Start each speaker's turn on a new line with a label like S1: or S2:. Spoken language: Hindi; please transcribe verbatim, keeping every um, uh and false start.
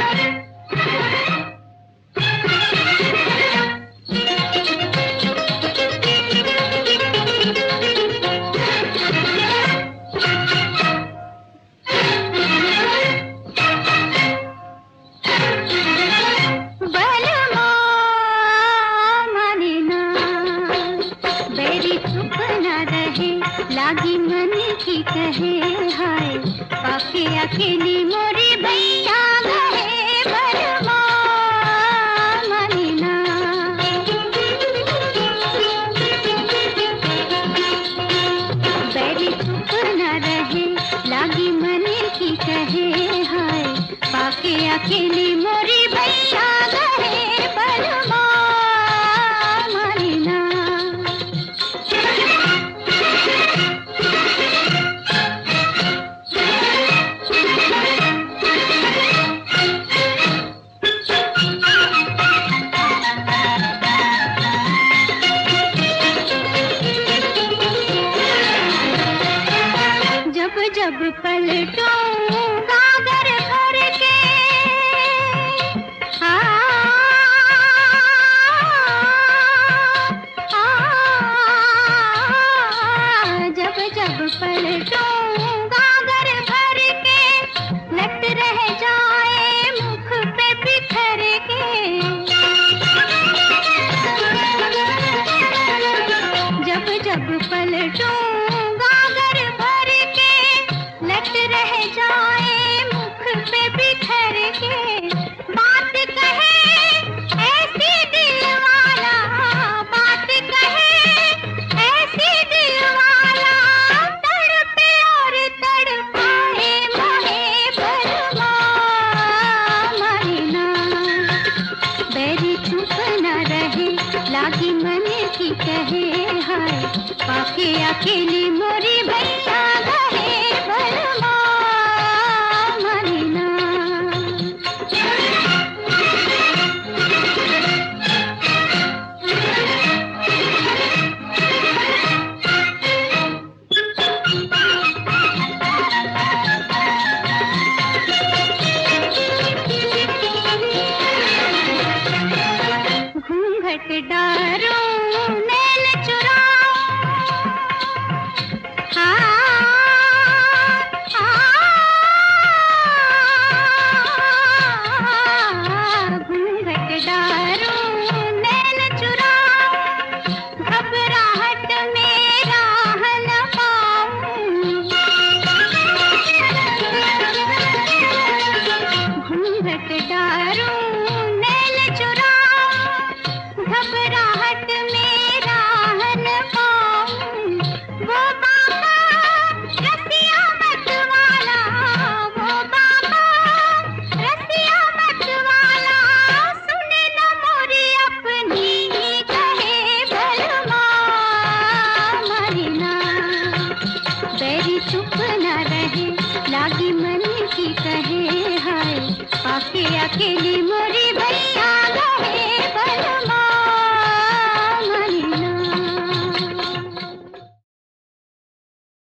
S1: लागी मन की कहे हाय पाके अकेली मोरी भैया गए बरमा मनीना। बैरी चुप न रहे लागी मन की कहे हाय पाके अकेली मोरी भैया गए बरमा मनीना। जब पलटूंगा घर भर के आ, आ, जब जब पलटूंगा घर भर के लट रह जाए मुख पे बिखर के। जब जब पलटूंगा घर भर के लट रह जाए मुख पे बिखर के। बात कहे ऐसी दिल वाला, बात कहे ऐसी दिल वाला तड़पे और तड़पाए मोहे बरमा महीना। बैरी चुप न रहे लागी मन की कहे हाय पाके अकेली मोरी भैया गए बरमा महीना। घूंघट डारूं नैन चुराऊं हाँ, हाँ, घूंघट डारूं नैन चुराऊं घबराहट में राह न पाऊं। घूंघट डारूं नैन चुराऊं घबराहट में राह न पाऊं। वो बाबा रसिया मत वाला, वो बाबा रसिया मत वाला सुने न मोरी अपनी ही कहे बरमा महीना। बैरी चुप न रहे लागी मन की कहे हाय पाके अकेली